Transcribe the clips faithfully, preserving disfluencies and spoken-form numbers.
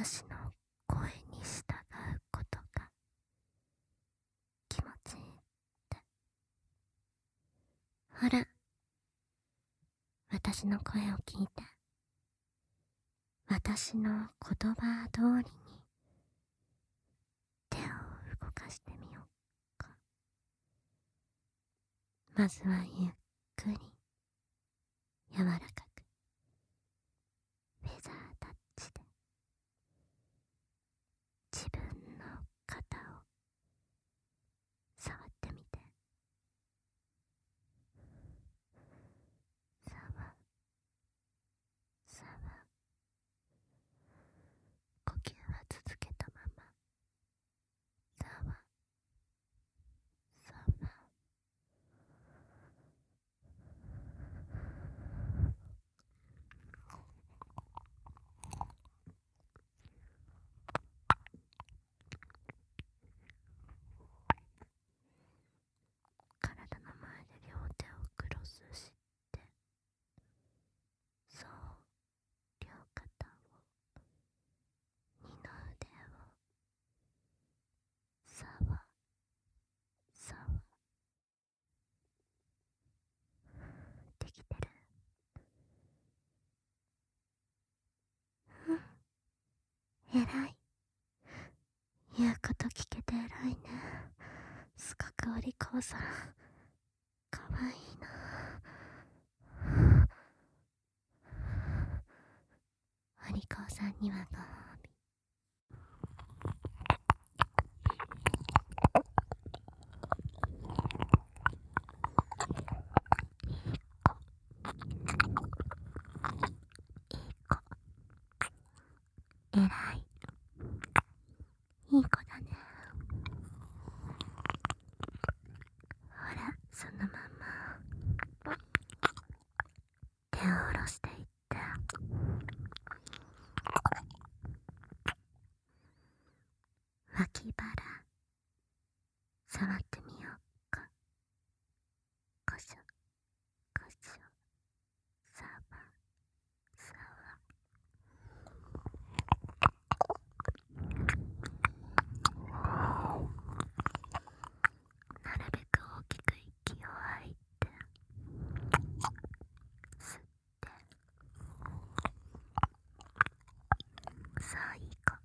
私の声に従うことが気持ちいいって。ほら、私の声を聞いて、私の言葉通りに手を動かしてみようか。まずはゆっくり柔らかくフェザータッチで自分の肩を触ってみて。触触呼吸は続けたまま。触触体の前で両手をクロスして、そう、両肩を、二の腕をさわさわ。できてる？うん、偉い。言うこと聞けて偉いね。すごくお利口さん、かわいいな。お利口さんにはご褒美。えらい。いい子だね。ほら、そのまま手を下ろしていって、脇腹触ってみようか。こしょこしょ、さわさわ。なるべく大きく息を吐いて、吸って、さあいい子。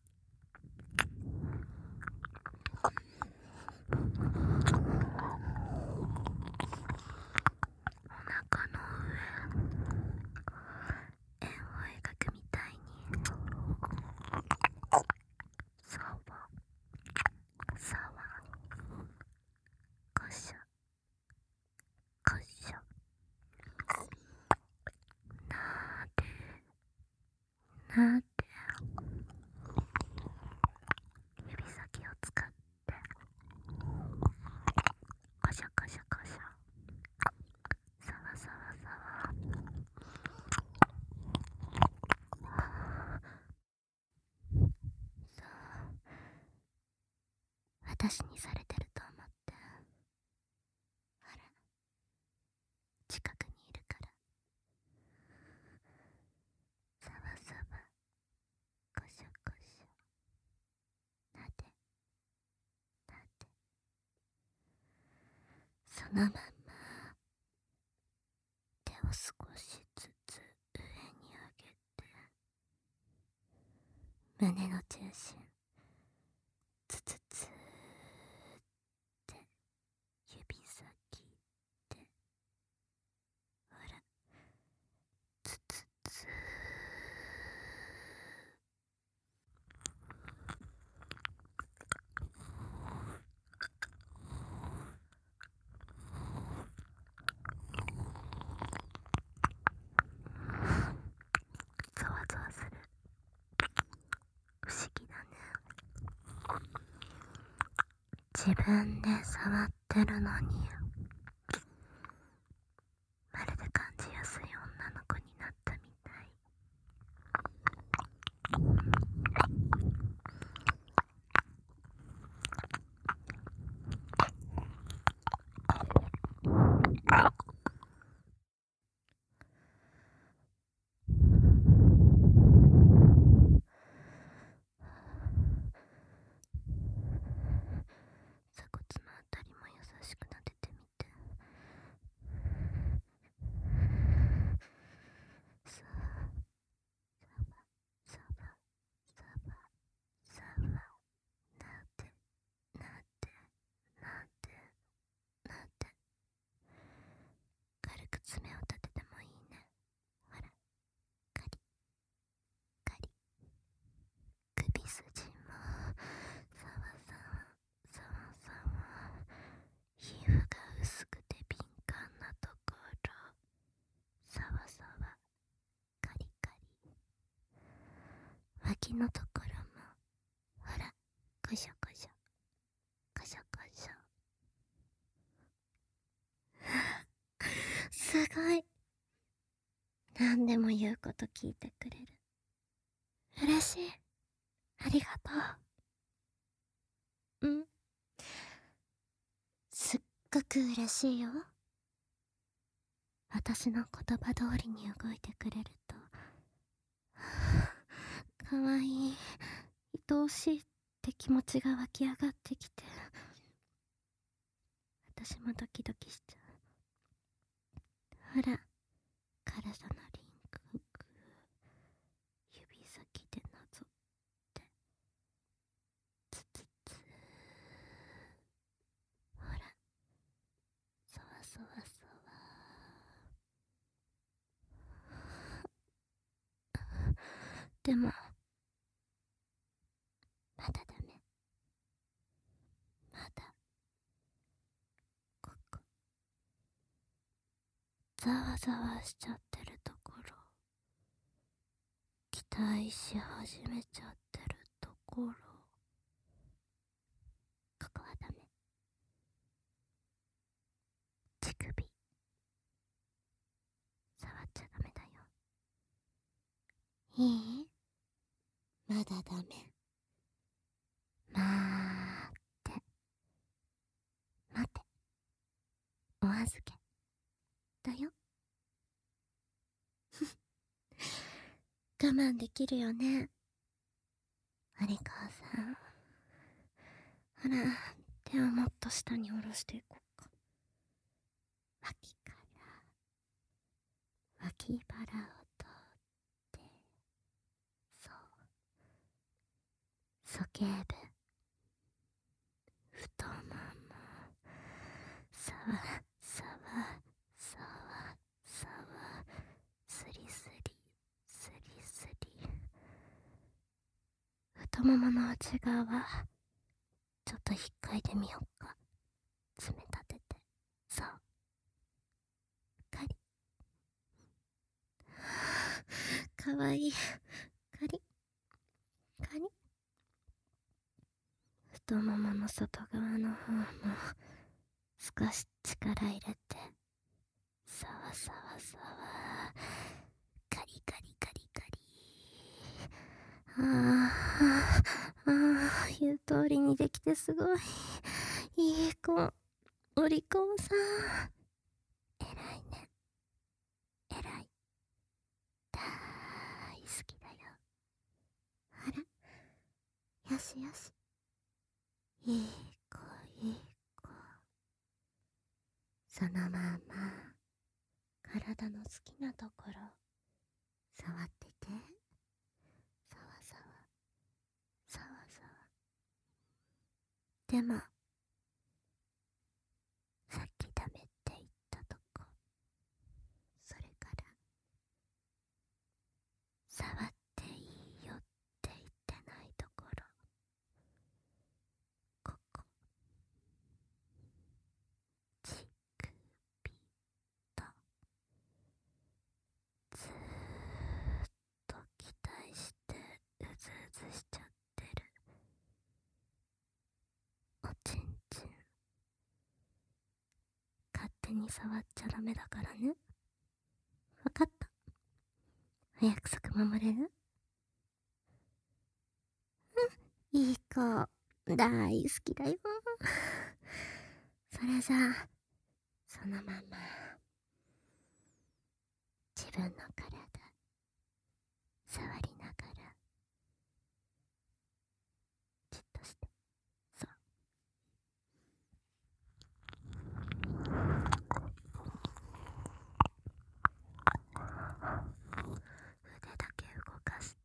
お腹の上、円を描くみたいにさわさわ、こしょこしょ、なーでなーで、指先を使ってこしょこしょこしょ、さわさわさわ。そう、私にされてると思って。ほら、近くにいるから。さわさわ、こしょこしょ、なでなで。そのまんま手を少しずつ上に上げて、胸の中心、つつつって指先で、ほら、つつつ。ゾワゾワする。不思議だね。自分で触ってるのに、まるで感じやすい女の子になったみたい。 く爪を立ててもいいね。ほら、カリカリ。首筋もさわさわさわさわ。皮膚が薄くて敏感なところ、さわさわカリカリ。脇のところもほら、こしょこしょこしょこしょ。すごい。何でも言うこと聞いてくれる。嬉しい。ありがとう。うん。すっごく嬉しいよ。私の言葉通りに動いてくれると、かわいい、愛おしいって気持ちが湧き上がってきて、私もドキドキしちゃう。ほら、体のリンクをグー、指先でなぞってつつつ。ほら、そわそわそわ。でもまだダメ。まだここざわざわしちゃってるところ、期待し始めちゃってるところ、ここはダメ。乳首触っちゃダメだよ。いい？まだダメ。まーって待て。お預けだよ。我慢できるよね、有川さん。ほら、手をもっと下に下ろしていこうか。脇から脇腹を通って、そう、鼠径部、太もも、さわさわさわさわ、スリスリスリスリ。太ももの内側、ちょっと引っかいてみようか。爪立てて、そう、カリ。かわいい。カリカリ。太ももの外側の方も少し力入れて、さわさわさわ、カリカリカリカリ。あーあー、言う通りにできてすごいいい子。お利口さん、えらいね、えらい、大好きだよ。あら、よしよし、いい子いい子。そのまま体の好きなところ触ってて。さわさわさわさわ。でもさっきダメって言ったとこ、それから触っていいよって言ってないところ、ここ、乳首とずーっと期待してうずうずしちゃってるおちんちん、勝手に触っちゃダメだからね。わかった？お約束守れる？うん、いい子、大好きだよ。それじゃあそのまま自分の体触りながらじっとして、そう、腕だけ動かして、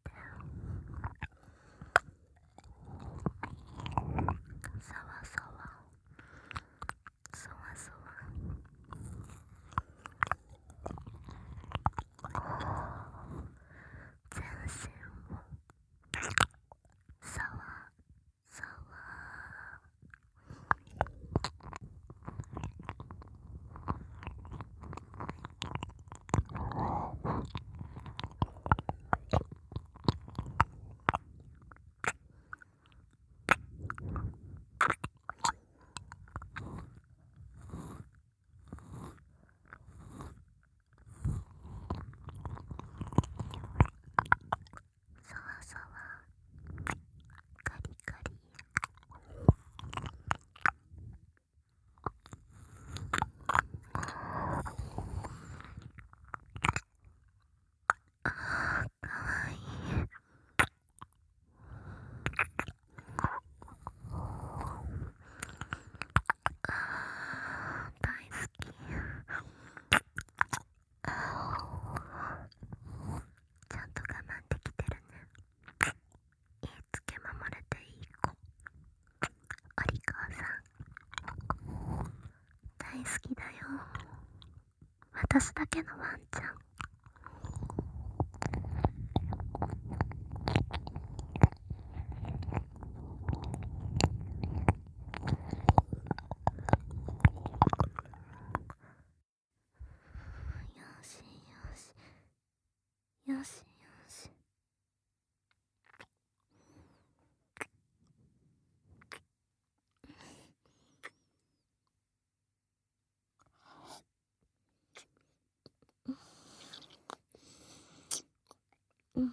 さわさわさわさわ私だけのワンちゃん。よしよしよしよし。うん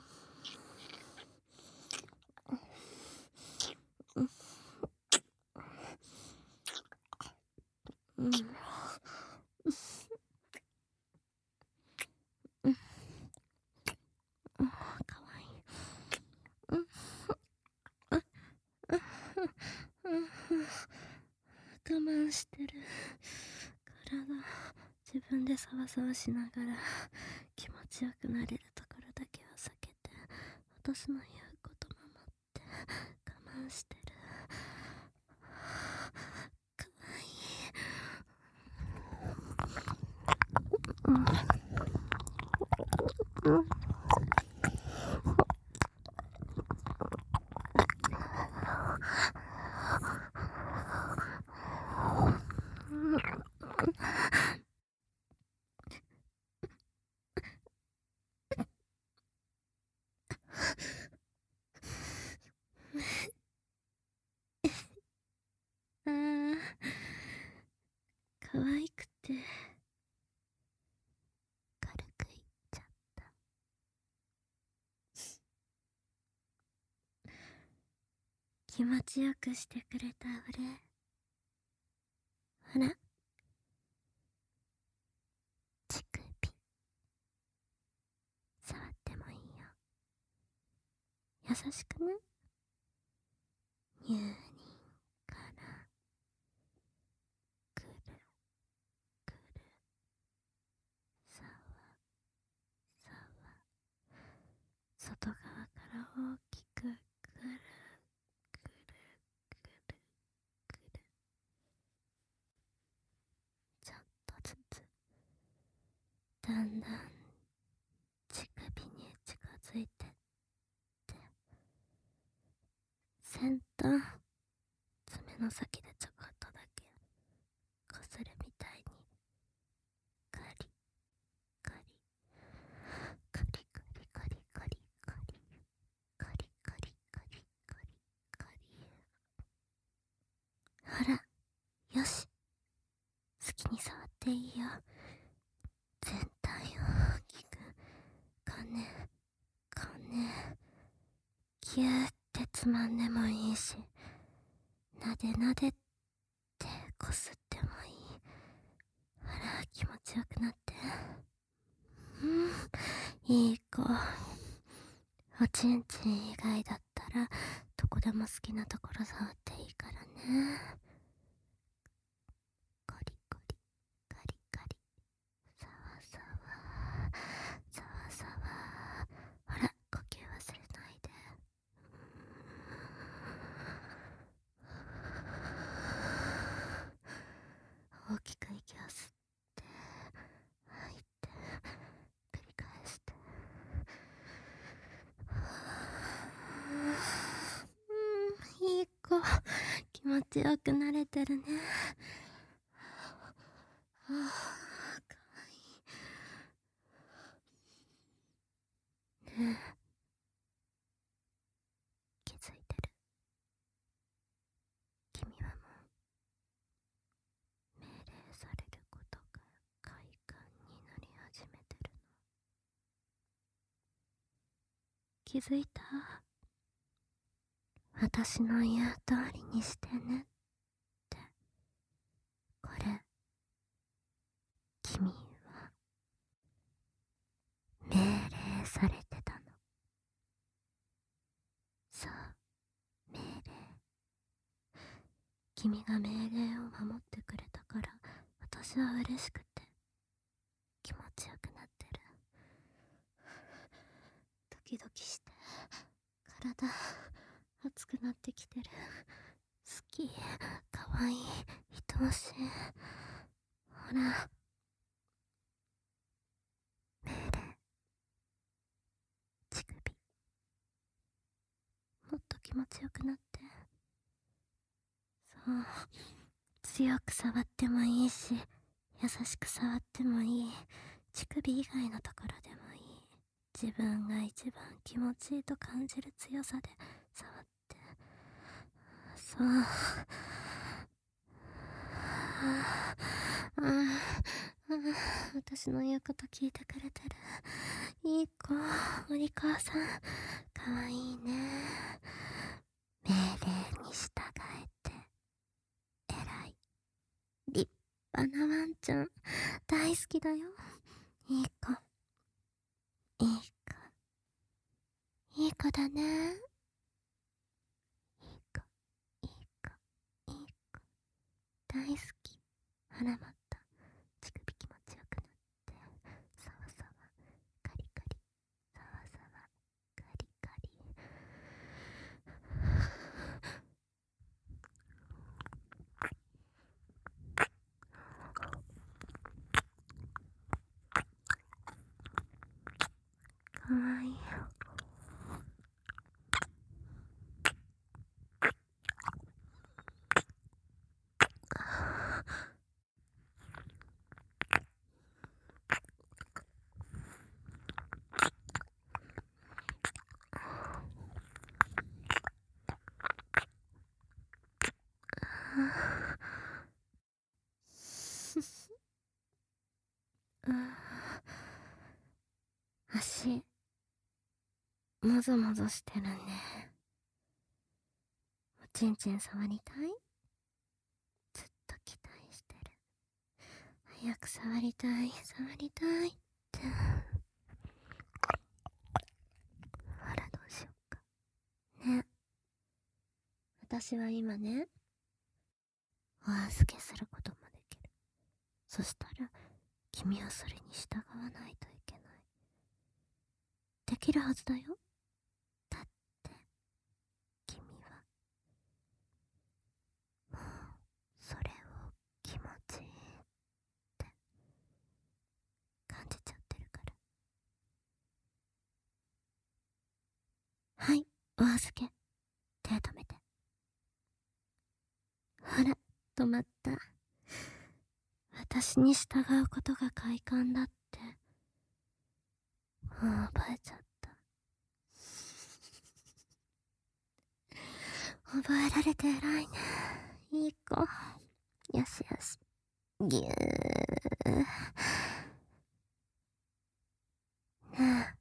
うんうんうん、かわいい。うんうん我慢してる。体自分でサワサワしながら気持ちよくなれるところだけは避けて、私の言うこと守って我慢してる。かわいい。うんうんあー、可愛くて軽く言っちゃった。気持ちよくしてくれたお礼。ほら、乳首触ってもいいよ。優しくね。入人からくるくる、さわさわ、外側から大きくくるくるくるくる、ちょっとずつだんだん乳首に近づいてって、先端爪の先でちょこっとだけこするみたいに、カリカリカリカリカリカリカリカリカリカリカリカリ。ほら、よし、好きに触っていいよ。全体を大きく、金金ギューってつまんでもいいし、なでなでってこすってもいい。ほら、気持ちよくなって。うん、いい子。おちんちん以外だったらどこでも好きなところ触っていいからね。コリコリカリカリ、サワサワサワサワ。ほら、呼吸忘れないで。大きく息を吸って吐いて繰り返して。うん、いい子。気持ちよくなれてるね。ああ、かわいいね。え、気づいてる？君はもう命令されることが快感になり始めてるの。気づいた？私の言う通りにしてねって。これ、君は命令されてたの。そう、命令。君が命令を守ってくれたから、私は嬉しくて気持ちよくなってる。ドキドキして体熱くなってきてる。好き、かわいい、愛おしい。ほら、 気持ちよくなって。そう、強く触ってもいいし、優しく触ってもいい。乳首以外のところでもいい。自分が一番気持ちいいと感じる強さで触って。そう。ああ、私の言うこと聞いてくれてる。いい子、森川さん。かわいいね。命令に従えて。偉い。立派なワンちゃん。大好きだよ。いい子。いい子。いい子だね。いい子。いい子。いい子。大好き。あらまった。乳首気持ちよくなって。さわさわ。カリカリ。さわさわ。カリカリ。かわいい。足、もぞもぞしてるね。おちんちん触りたい？ずっと期待してる。早く触りたい、触りたいって。あら、どうしよっか。ね。私は今ね、お預けすることもできる。そしたら、君はそれに従わないといけない。できるはずだよ。だって、君は、もう、それを気持ちいいって感じちゃってるから。はい、お預け。手止めて。ほら、止まった。私に従うことが快感だって。もう覚えちゃった。覚えられて偉いね。いい子。よしよし。ぎゅー。ねえ。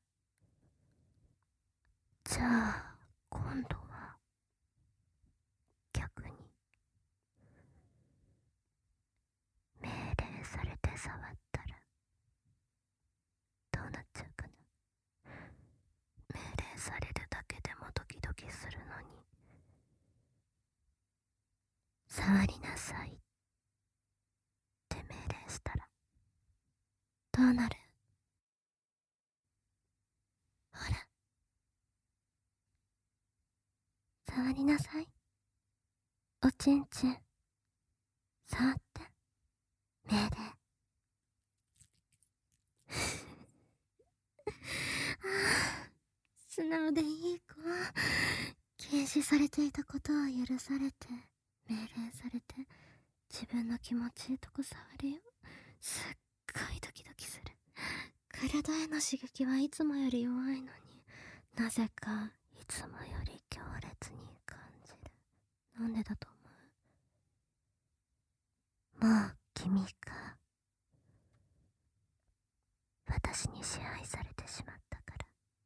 じゃあ、今度は、逆に、命令されて触ったら、どうなっちゃうかな。命令されるだけでもドキドキするのに、触りなさいって命令したら、どうなる？ほら、触りなさい。おちんちん、触って。命令。ああ、素直でいい子。禁止されていたことを許されて、命令されて、自分の気持ちいいとこ触るよ。すっごいドキドキする。体への刺激はいつもより弱いのに、なぜかいつもより強烈に感じる。なんでだと思う？もう君が私に支配されてしまったから。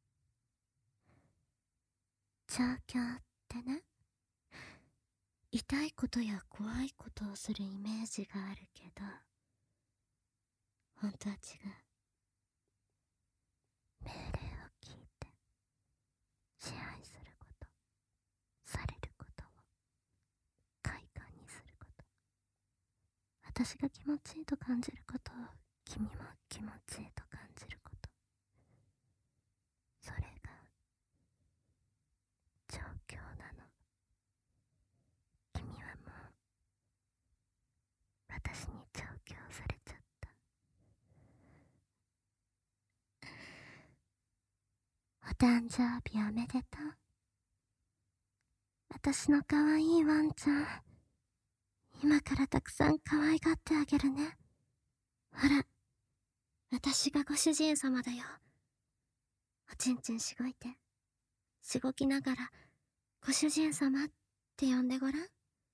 状況ってね、痛いことや怖いことをするイメージがあるけど、本当は違う。命令を聞いて支配すること、されることを快感にすること、私が気持ちいいと感じることを君も気持ちいいと感じること、それが状況なの。君はもう私に調教されちゃった。お誕生日おめでとう。 私の可愛いワンちゃん。今からたくさん可愛がってあげるね。ほら、私がご主人様だよ。おちんちんしごいて。しごきながら、ご主人様って呼んでごらん。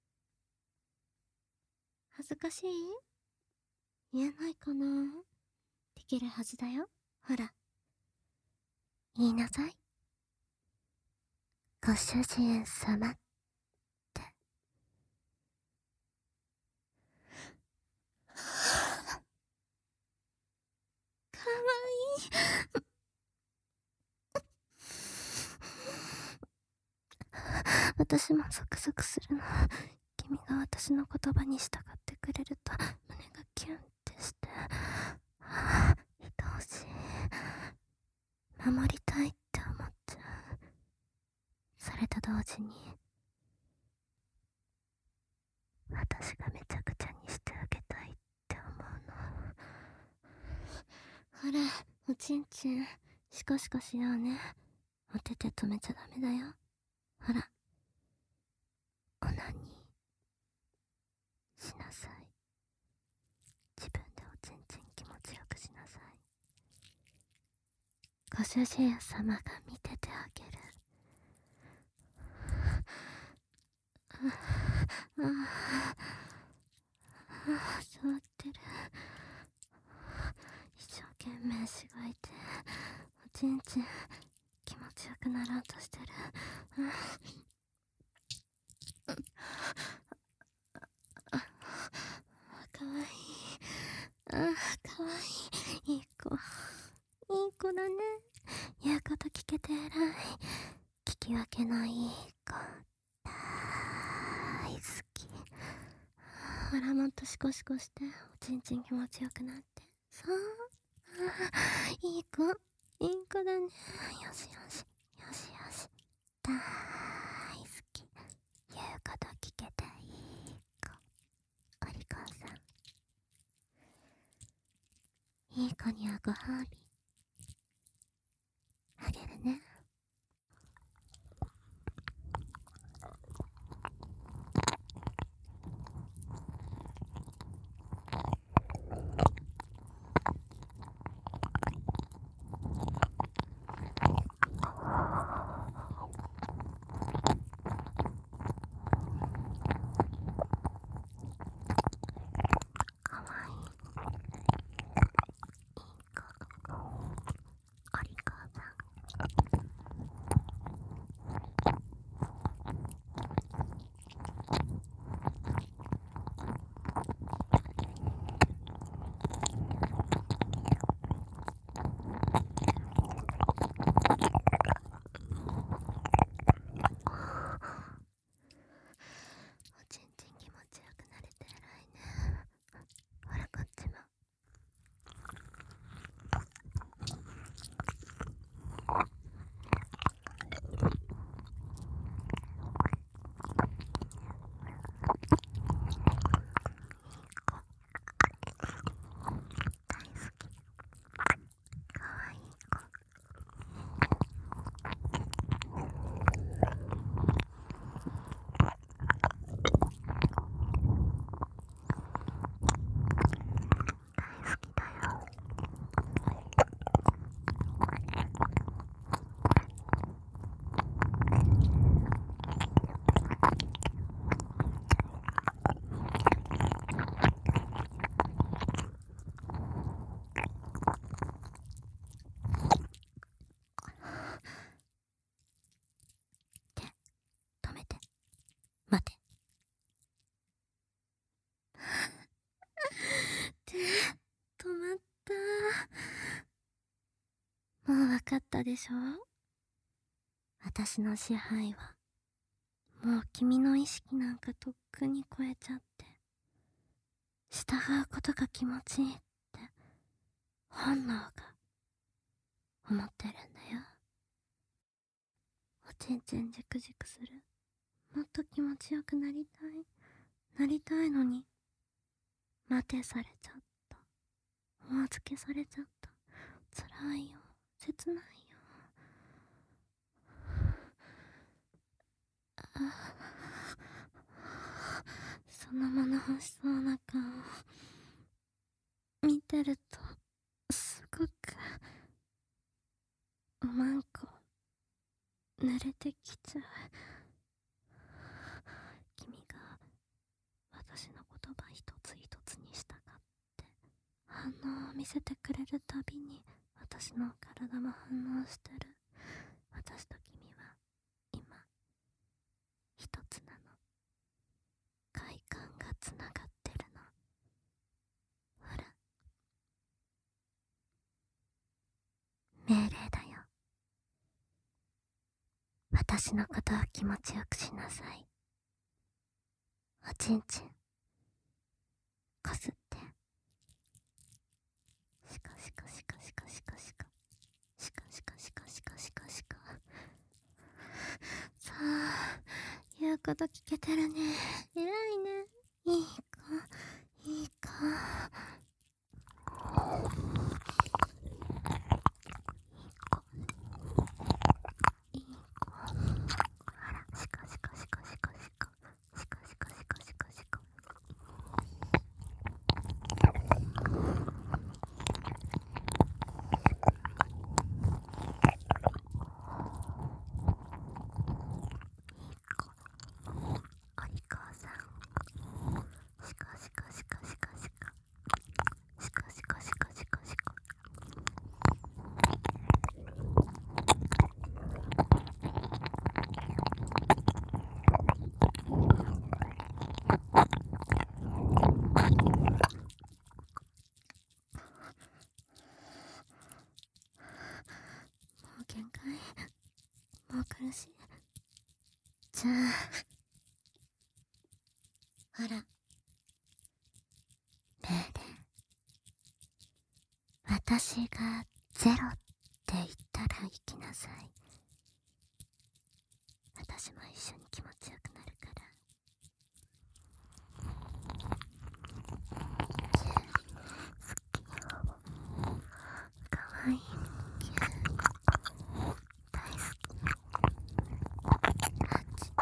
恥ずかしい？言えないかな？できるはずだよ。ほら。言いなさい。ご主人様って。かわいい。私もゾクゾクするの。君が私の言葉に従ってくれると胸がキュンってして、はぁ、愛おしい。守りたいって思っちゃう。それと同時に私がめちゃくちゃにしてあげたいって思うの。ほら、おちんちんシコシコしようね。お手手止めちゃダメだよ。ほら、オナニーしなさい。自分でおちんちん気持ちよくしなさい。ご主人様が見ててあげる。ああ、ああ、触ってる。一生懸命しごいて、おちんちん気持ちよくなろうとしてる。ああ、かわいい。ああ、かわいい。いい子。いい子だね。言うこと聞けて偉い。聞き分けのいい子。大好き。ほら、もっとシコシコして、おちんちん気持ちよくなって。そう。ああ、いい子。いい子だね。よしよし。よしよし。大好き。言うこと聞けていい子。お利口さん。いい子にはご褒美あげるね。かわいい。いい子。お利口さん。おちんちん気持ちよくなれて偉いね。ほら、こっちも。大好き。かわいい子。大好きだよ。手、止めて。待て。手、止まった。もうわかったでしょ？私の支配は、もう君の意識なんかとっくに超えちゃって、従うことが気持ちいいって、本能が思ってるんだよ。おちんちんじくじくする。もっと気持ちよくなりたい。なりたいのに、待てされちゃった。お預けされちゃった。辛いよ。切ないよ。あその物欲しそうな顔見てるとすごくおまんこ濡れてきちゃう。君が私の言葉一つ一つに従って反応を見せてくれるたびに私の体も反応してる。私と君は今一つなの。快感がつながってるの。ほら、命令だよ。私のことを気持ちよくしなさい。おちんちんこすって。シカシカシカシカシカシカシカシカシカシカシカシカ。さあ、言うこと聞けてるね。偉いね。いい子いい子。限界？もう苦しい。じゃあ、ほら、命令。私がゼロって言ったら行きなさい。私も一緒に気持ちよくなるから。好きよ。かわいい。大好き。はち。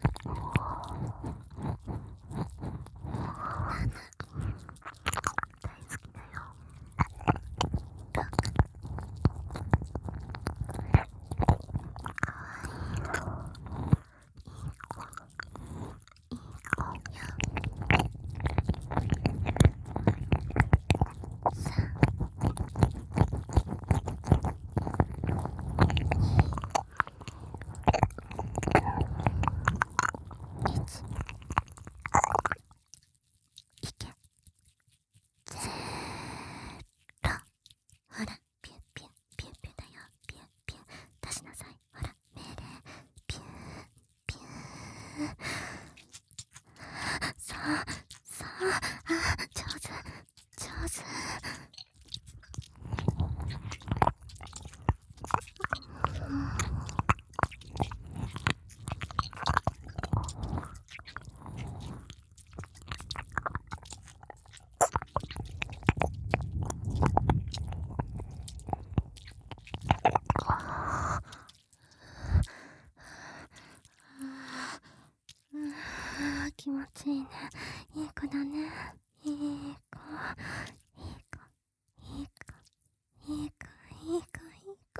なな。大好きだよ。ろく。かわいい。いい子。いい子よ。さん。いけ。ゼロ。ほら、ピュンピュン、ピュンピュンだよ。ピュンピュン。出しなさい。ほら、命令。ピュン、ピュン。そう、そう。あ、上手、上手。あー、気持ちいいね。いい子だね。いい子、いい子、いい子、いい子、いい子、いい子、いい子。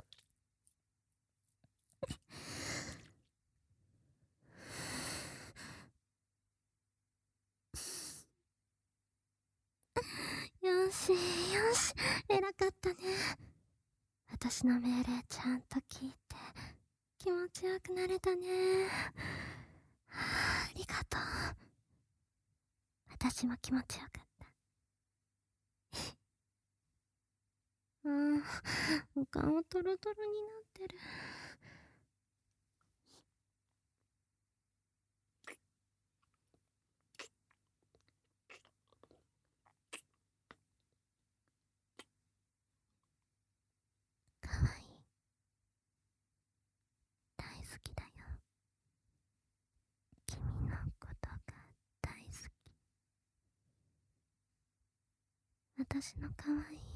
よし、よし、偉かったね。私の命令ちゃんと聞いて、気持ちよくなれたね。ありがとう。私も気持ちよかった。うん、お顔トロトロになってる。かわいい。大好きだよ。君のことが大好き。私のかわいい